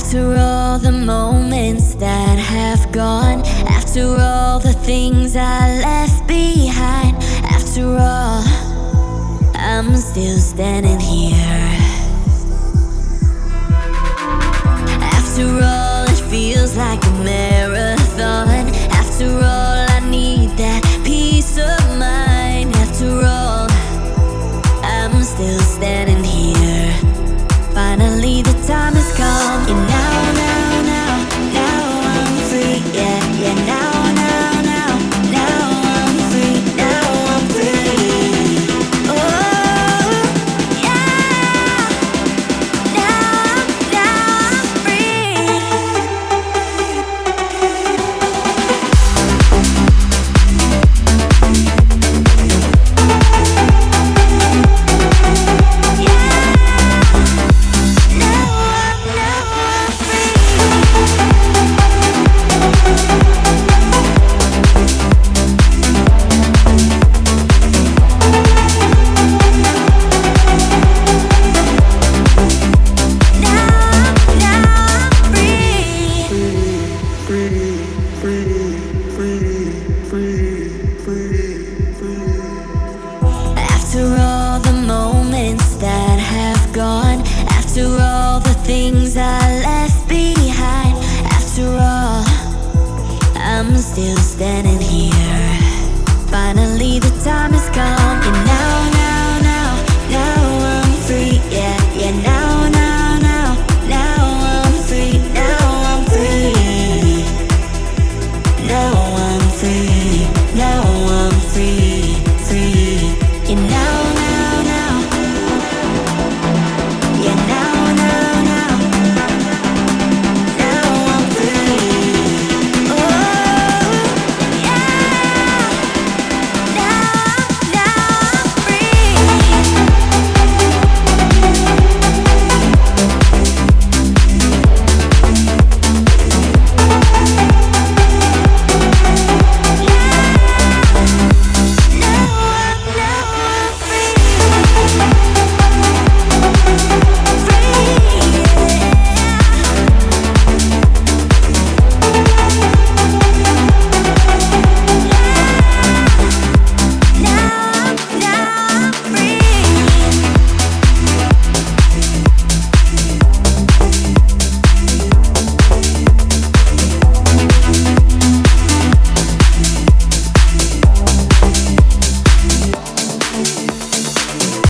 After all the moments that have gone, after all the things I left behind, after all, I'm still standing here. After all, it feels like a marathon. After all, I need that peace of mind. After all, I'm still standing here. Finally, the time has come, and now